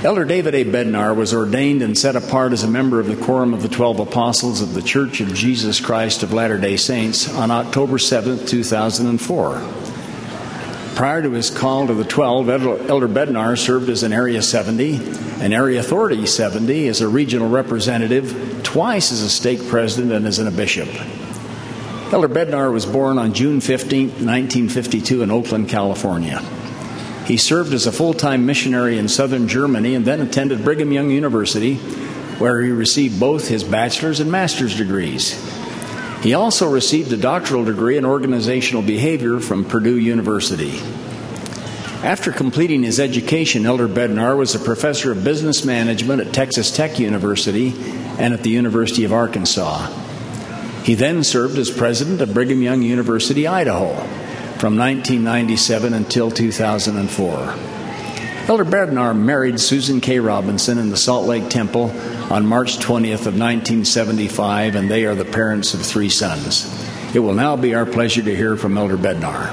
Elder David A. Bednar was ordained and set apart as a member of the Quorum of the 12 Apostles of the Church of Jesus Christ of Latter-day Saints on October 7, 2004. Prior to his call to the 12, Elder Bednar served as an Area 70, an Area Authority 70, as a regional representative, twice as a stake president, and as a bishop. Elder Bednar was born on June 15, 1952 in Oakland, California. He served as a full-time missionary in southern Germany and then attended Brigham Young University, where he received both his bachelor's and master's degrees. He also received a doctoral degree in organizational behavior from Purdue University. After completing his education, Elder Bednar was a professor of business management at Texas Tech University and at the University of Arkansas. He then served as president of Brigham Young University, Idaho, from 1997 until 2004. Elder Bednar married Susan K. Robinson in the Salt Lake Temple on March 20th of 1975, and they are the parents of 3 sons. It will now be our pleasure to hear from Elder Bednar.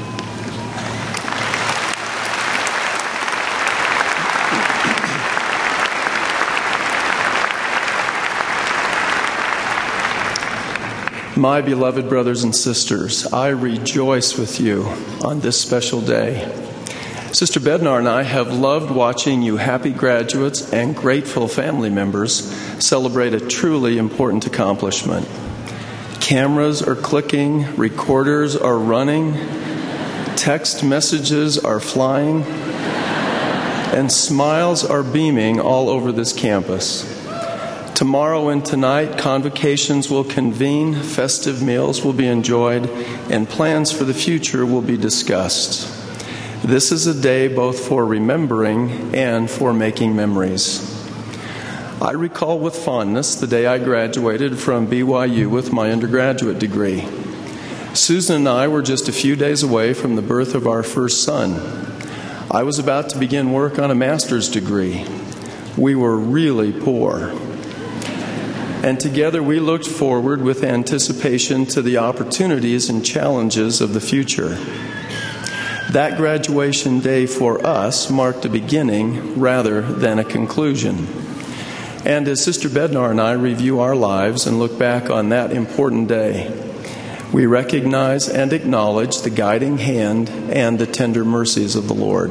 My beloved brothers and sisters, I rejoice with you on this special day. Sister Bednar and I have loved watching you happy graduates and grateful family members celebrate a truly important accomplishment. Cameras are clicking, recorders are running, text messages are flying, and smiles are beaming all over this campus. Tomorrow and tonight, convocations will convene, festive meals will be enjoyed, and plans for the future will be discussed. This is a day both for remembering and for making memories. I recall with fondness the day I graduated from BYU with my undergraduate degree. Susan and I were just a few days away from the birth of our first son. I was about to begin work on a master's degree. We were really poor. And together we looked forward with anticipation to the opportunities and challenges of the future. That graduation day for us marked a beginning rather than a conclusion. And as Sister Bednar and I review our lives and look back on that important day, we recognize and acknowledge the guiding hand and the tender mercies of the Lord.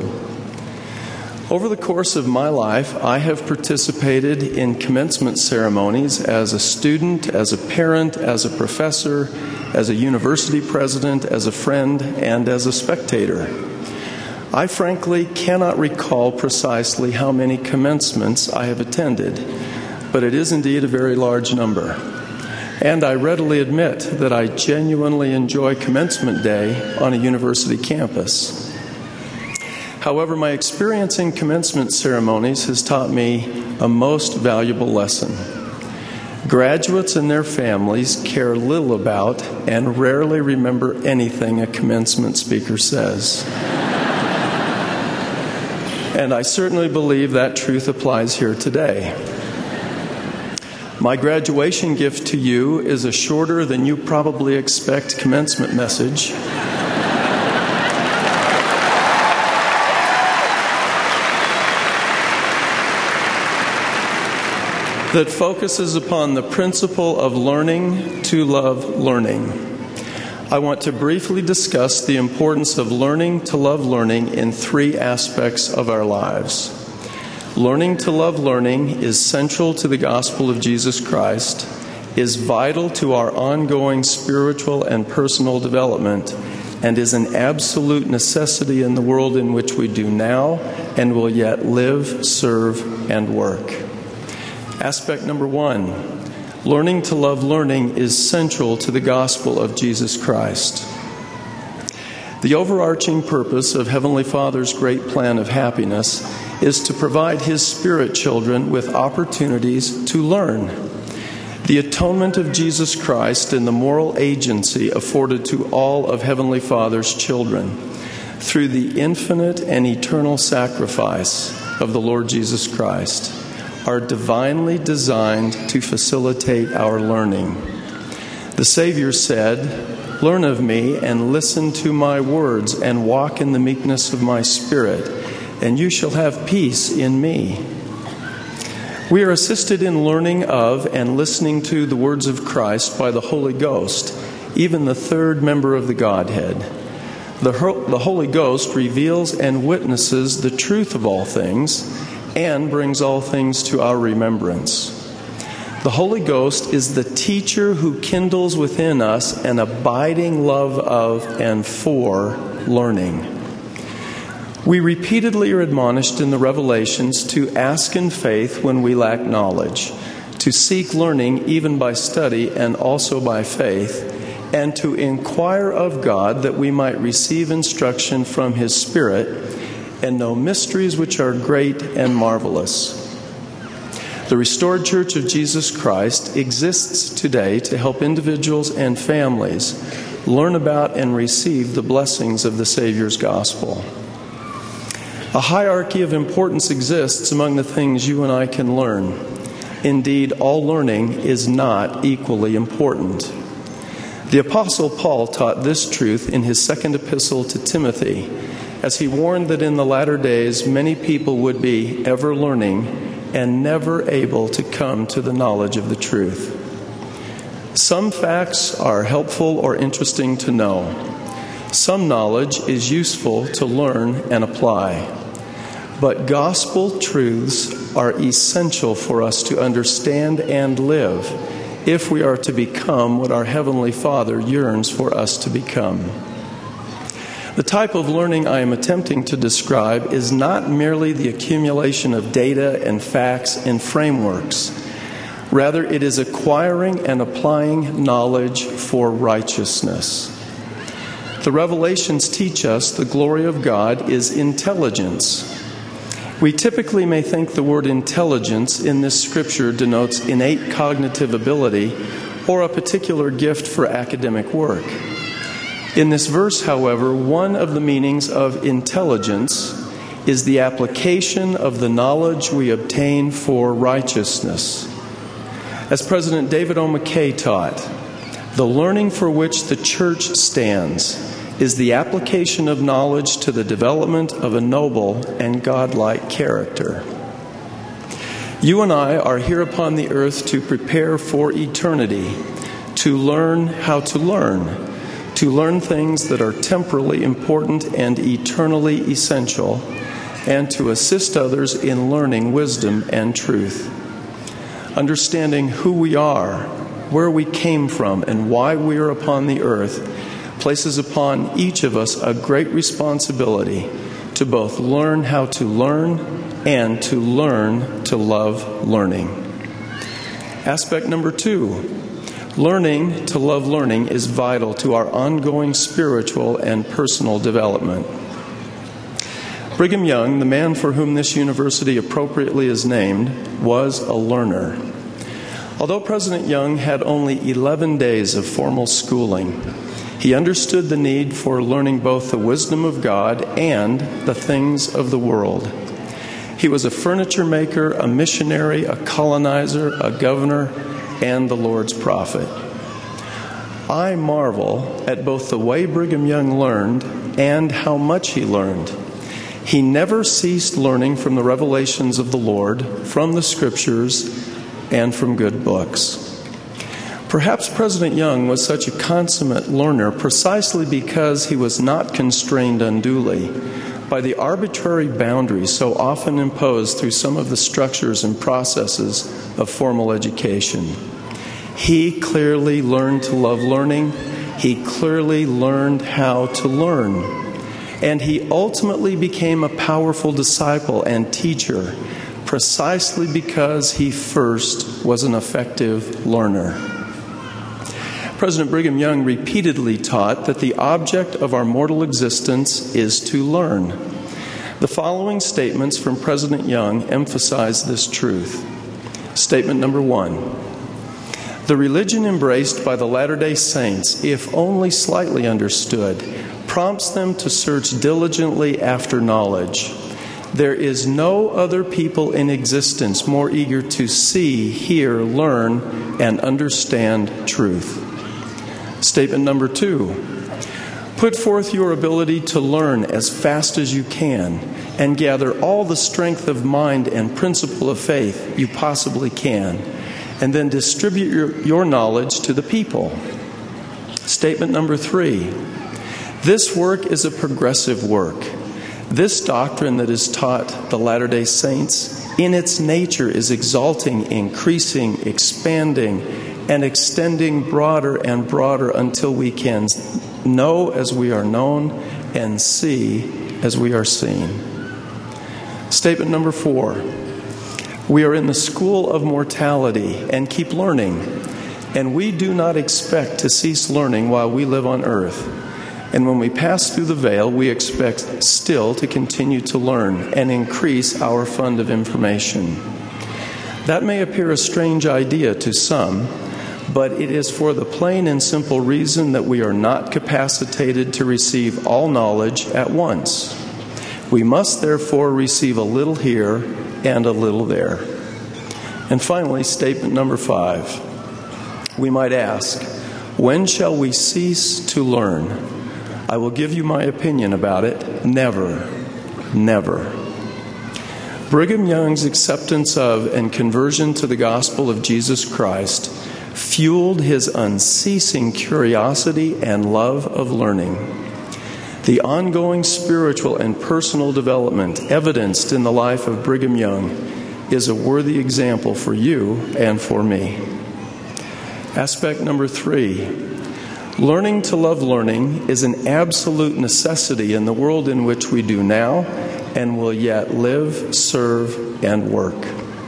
Over the course of my life, I have participated in commencement ceremonies as a student, as a parent, as a professor, as a university president, as a friend, and as a spectator. I frankly cannot recall precisely how many commencements I have attended, but it is indeed a very large number. And I readily admit that I genuinely enjoy commencement day on a university campus. However, my experience in commencement ceremonies has taught me a most valuable lesson. Graduates and their families care little about and rarely remember anything a commencement speaker says. And I certainly believe that truth applies here today. My graduation gift to you is a shorter than you probably expect commencement message. That focuses upon the principle of learning to love learning. I want to briefly discuss the importance of learning to love learning in 3 aspects of our lives. Learning to love learning is central to the gospel of Jesus Christ, is vital to our ongoing spiritual and personal development, and is an absolute necessity in the world in which we do now and will yet live, serve, and work. Aspect number 1, learning to love learning is central to the gospel of Jesus Christ. The overarching purpose of Heavenly Father's great plan of happiness is to provide His Spirit children with opportunities to learn. The atonement of Jesus Christ and the moral agency afforded to all of Heavenly Father's children through the infinite and eternal sacrifice of the Lord Jesus Christ are divinely designed to facilitate our learning. The Savior said, "Learn of me and listen to my words and walk in the meekness of my Spirit, and you shall have peace in me. We are assisted in learning of and listening to the words of Christ by the Holy Ghost, even the third member of the Godhead. The Holy Ghost reveals and witnesses the truth of all things and brings all things to our remembrance. The Holy Ghost is the teacher who kindles within us an abiding love of and for learning. We repeatedly are admonished in the Revelations to ask in faith when we lack knowledge, to seek learning even by study and also by faith, and to inquire of God that we might receive instruction from His Spirit and know mysteries which are great and marvelous. The Restored Church of Jesus Christ exists today to help individuals and families learn about and receive the blessings of the Savior's gospel. A hierarchy of importance exists among the things you and I can learn. Indeed, all learning is not equally important. The Apostle Paul taught this truth in his second epistle to Timothy, as he warned that in the latter days many people would be ever learning and never able to come to the knowledge of the truth. Some facts are helpful or interesting to know. Some knowledge is useful to learn and apply. But gospel truths are essential for us to understand and live if we are to become what our Heavenly Father yearns for us to become. The type of learning I am attempting to describe is not merely the accumulation of data and facts and frameworks. Rather, it is acquiring and applying knowledge for righteousness. The Revelations teach us the glory of God is intelligence. We typically may think the word intelligence in this scripture denotes innate cognitive ability or a particular gift for academic work. In this verse, however, one of the meanings of intelligence is the application of the knowledge we obtain for righteousness. As President David O. McKay taught, the learning for which the church stands is the application of knowledge to the development of a noble and godlike character. You and I are here upon the earth to prepare for eternity, to learn how to learn things that are temporally important and eternally essential, and to assist others in learning wisdom and truth. Understanding who we are, where we came from, and why we are upon the earth places upon each of us a great responsibility to both learn how to learn and to learn to love learning. Aspect number 2, learning to love learning is vital to our ongoing spiritual and personal development. Brigham Young, the man for whom this university appropriately is named, was a learner. Although President Young had only 11 days of formal schooling, he understood the need for learning both the wisdom of God and the things of the world. He was a furniture maker, a missionary, a colonizer, a governor, and the Lord's prophet. I marvel at both the way Brigham Young learned and how much he learned. He never ceased learning from the revelations of the Lord, from the Scriptures, and from good books. Perhaps President Young was such a consummate learner precisely because he was not constrained unduly by the arbitrary boundaries so often imposed through some of the structures and processes of formal education. He clearly learned to love learning. He clearly learned how to learn. And he ultimately became a powerful disciple and teacher precisely because he first was an effective learner. President Brigham Young repeatedly taught that the object of our mortal existence is to learn. The following statements from President Young emphasize this truth. Statement number 1. The religion embraced by the Latter-day Saints, if only slightly understood, prompts them to search diligently after knowledge. There is no other people in existence more eager to see, hear, learn, and understand truth. Statement number 2. Put forth your ability to learn as fast as you can. and gather all the strength of mind and principle of faith you possibly can, and then distribute your knowledge to the people. Statement number 3. This work is a progressive work. This doctrine that is taught the Latter-day Saints, in its nature, is exalting, increasing, expanding, and extending broader and broader until we can know as we are known and see as we are seen. Statement number 4. We are in the school of mortality and keep learning, and we do not expect to cease learning while we live on earth. And when we pass through the veil, we expect still to continue to learn and increase our fund of information. That may appear a strange idea to some, but it is for the plain and simple reason that we are not capacitated to receive all knowledge at once. We must therefore receive a little here and a little there. And finally, statement number 5. We might ask, when shall we cease to learn? I will give you my opinion about it. Never. Never. Brigham Young's acceptance of and conversion to the gospel of Jesus Christ fueled his unceasing curiosity and love of learning. The ongoing spiritual and personal development evidenced in the life of Brigham Young is a worthy example for you and for me. Aspect number 3. Learning to love learning is an absolute necessity in the world in which we do now and will yet live, serve, and work.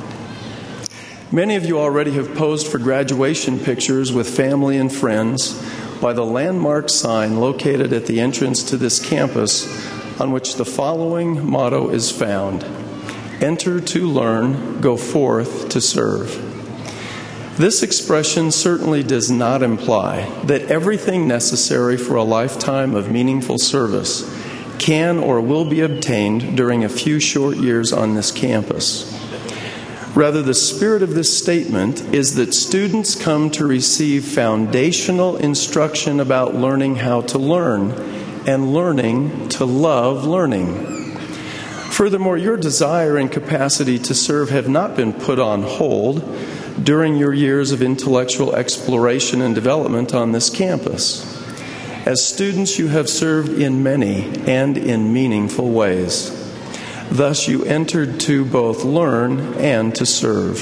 Many of you already have posed for graduation pictures with family and friends by the landmark sign located at the entrance to this campus, on which the following motto is found: Enter to learn, go forth to serve. This expression certainly does not imply that everything necessary for a lifetime of meaningful service can or will be obtained during a few short years on this campus. Rather, the spirit of this statement is that students come to receive foundational instruction about learning how to learn and learning to love learning. Furthermore, your desire and capacity to serve have not been put on hold during your years of intellectual exploration and development on this campus. As students, you have served in many and in meaningful ways. Thus, you entered to both learn and to serve.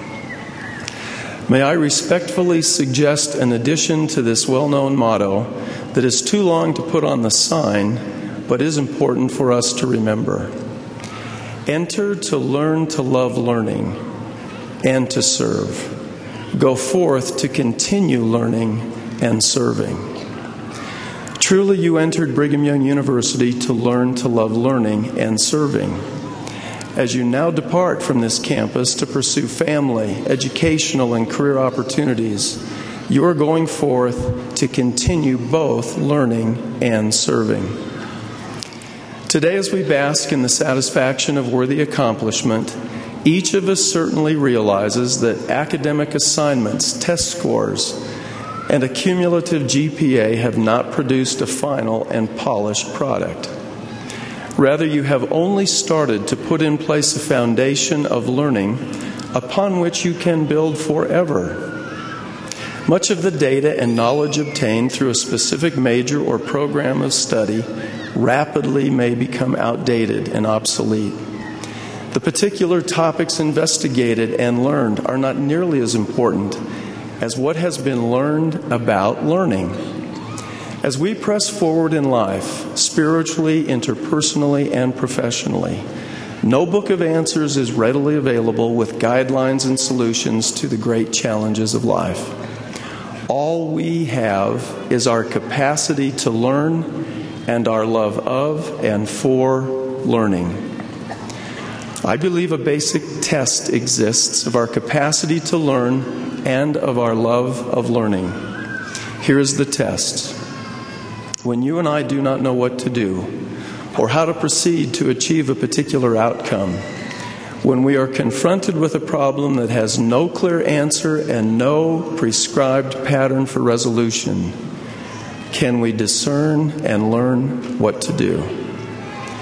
May I respectfully suggest an addition to this well-known motto that is too long to put on the sign, but is important for us to remember. Enter to learn to love learning and to serve. Go forth to continue learning and serving. Truly, you entered Brigham Young University to learn to love learning and serving. As you now depart from this campus to pursue family, educational, and career opportunities, you are going forth to continue both learning and serving. Today, as we bask in the satisfaction of worthy accomplishment, each of us certainly realizes that academic assignments, test scores, and a cumulative GPA have not produced a final and polished product. Rather, you have only started to put in place a foundation of learning upon which you can build forever. Much of the data and knowledge obtained through a specific major or program of study rapidly may become outdated and obsolete. The particular topics investigated and learned are not nearly as important as what has been learned about learning. As we press forward in life, spiritually, interpersonally, and professionally, no book of answers is readily available with guidelines and solutions to the great challenges of life. All we have is our capacity to learn and our love of and for learning. I believe a basic test exists of our capacity to learn and of our love of learning. Here is the test. When you and I do not know what to do or how to proceed to achieve a particular outcome, when we are confronted with a problem that has no clear answer and no prescribed pattern for resolution, can we discern and learn what to do?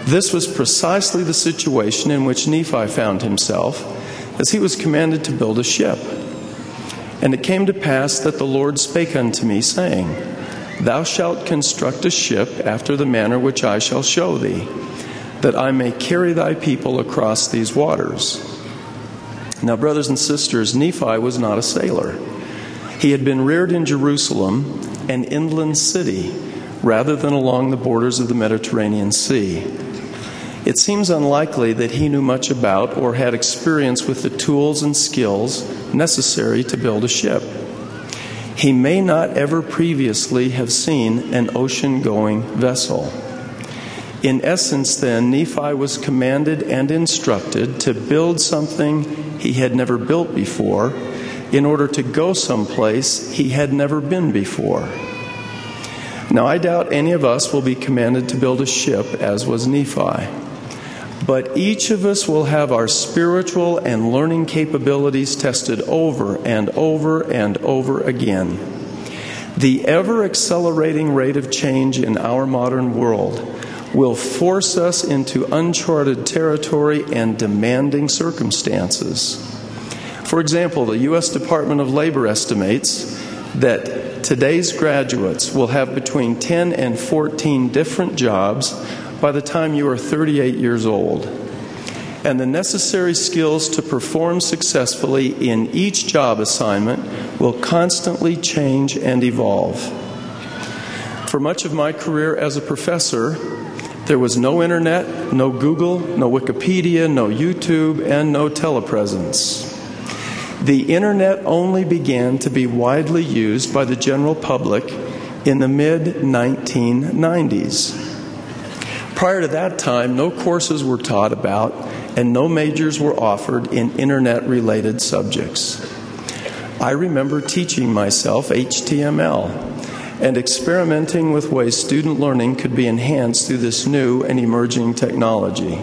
This was precisely the situation in which Nephi found himself as he was commanded to build a ship. And it came to pass that the Lord spake unto me, saying, Thou shalt construct a ship after the manner which I shall show thee, that I may carry thy people across these waters. Now, brothers and sisters, Nephi was not a sailor. He had been reared in Jerusalem, an inland city, rather than along the borders of the Mediterranean Sea. It seems unlikely that he knew much about or had experience with the tools and skills necessary to build a ship. He may not ever previously have seen an ocean-going vessel. In essence, then, Nephi was commanded and instructed to build something he had never built before in order to go someplace he had never been before. Now, I doubt any of us will be commanded to build a ship as was Nephi. But each of us will have our spiritual and learning capabilities tested over and over and over again. The ever-accelerating rate of change in our modern world will force us into uncharted territory and demanding circumstances. For example, the U.S. Department of Labor estimates that today's graduates will have between 10 and 14 different jobs by the time you are 38 years old. And the necessary skills to perform successfully in each job assignment will constantly change and evolve. For much of my career as a professor, there was no internet, no Google, no Wikipedia, no YouTube, and no telepresence. The internet only began to be widely used by the general public in the mid-1990s. Prior to that time, no courses were taught about and no majors were offered in internet-related subjects. I remember teaching myself HTML and experimenting with ways student learning could be enhanced through this new and emerging technology.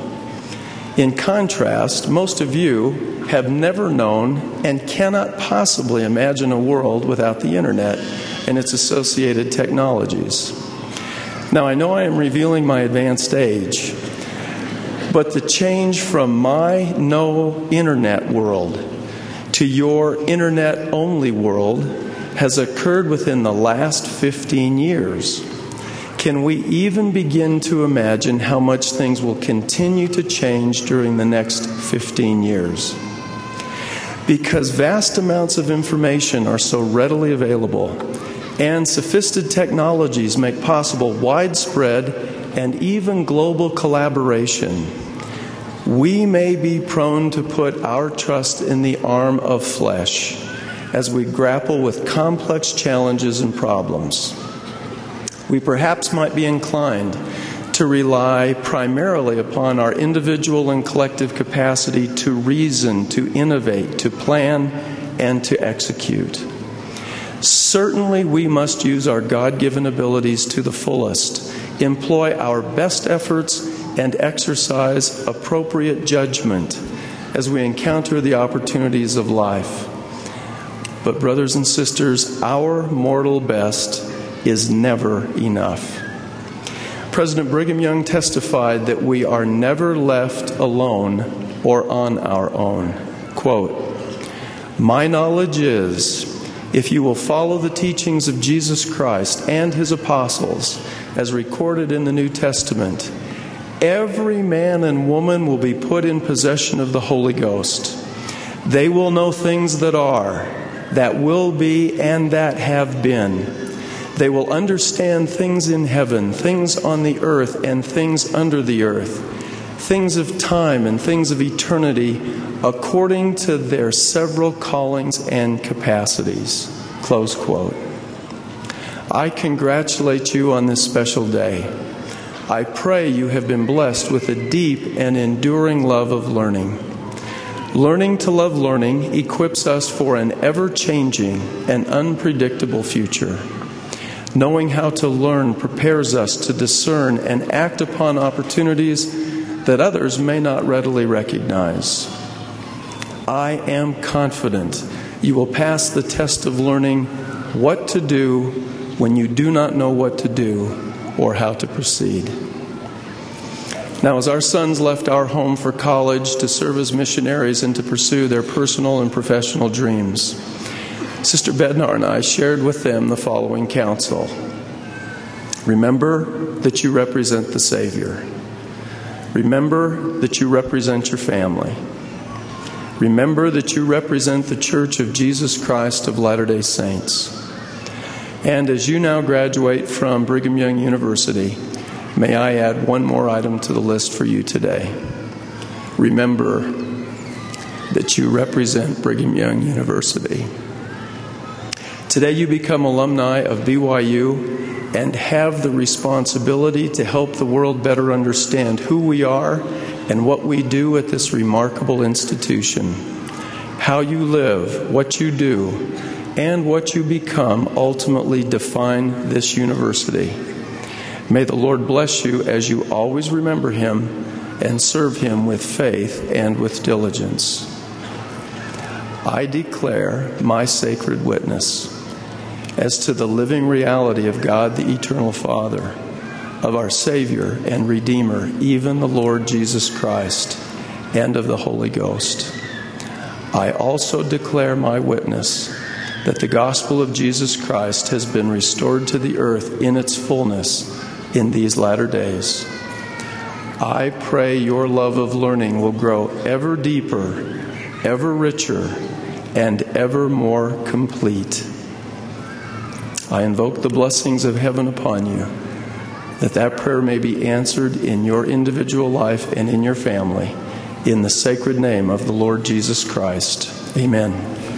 In contrast, most of you have never known and cannot possibly imagine a world without the internet and its associated technologies. Now, I know I am revealing my advanced age, but the change from my no internet world to your internet-only world has occurred within the last 15 years. Can we even begin to imagine how much things will continue to change during the next 15 years? Because vast amounts of information are so readily available, and sophisticated technologies make possible widespread and even global collaboration, we may be prone to put our trust in the arm of flesh as we grapple with complex challenges and problems. We perhaps might be inclined to rely primarily upon our individual and collective capacity to reason, to innovate, to plan, and to execute. Certainly, we must use our God-given abilities to the fullest, employ our best efforts, and exercise appropriate judgment as we encounter the opportunities of life. But, brothers and sisters, our mortal best is never enough. President Brigham Young testified that we are never left alone or on our own. Quote, "My knowledge is, if you will follow the teachings of Jesus Christ and his apostles, as recorded in the New Testament, every man and woman will be put in possession of the Holy Ghost. They will know things that are, that will be, and that have been. They will understand things in heaven, things on the earth, and things under the earth, things of time and things of eternity, according to their several callings and capacities." Close quote. I congratulate you on this special day. I pray you have been blessed with a deep and enduring love of learning. Learning to love learning equips us for an ever-changing and unpredictable future. Knowing how to learn prepares us to discern and act upon opportunities that others may not readily recognize. I am confident you will pass the test of learning what to do when you do not know what to do or how to proceed. Now, as our sons left our home for college to serve as missionaries and to pursue their personal and professional dreams, Sister Bednar and I shared with them the following counsel. Remember that you represent the Savior. Remember that you represent your family. Remember that you represent the Church of Jesus Christ of Latter-day Saints. And as you now graduate from Brigham Young University, may I add one more item to the list for you today. Remember that you represent Brigham Young University. Today you become alumni of BYU and have the responsibility to help the world better understand who we are and what we do at this remarkable institution. How you live, what you do, and what you become ultimately define this university. May the Lord bless you as you always remember Him and serve Him with faith and with diligence. I declare my sacred witness as to the living reality of God the Eternal Father, of our Savior and Redeemer, even the Lord Jesus Christ, and of the Holy Ghost. I also declare my witness that the gospel of Jesus Christ has been restored to the earth in its fullness in these latter days. I pray your love of learning will grow ever deeper, ever richer, and ever more complete. I invoke the blessings of heaven upon you, that prayer may be answered in your individual life and in your family, in the sacred name of the Lord Jesus Christ. Amen.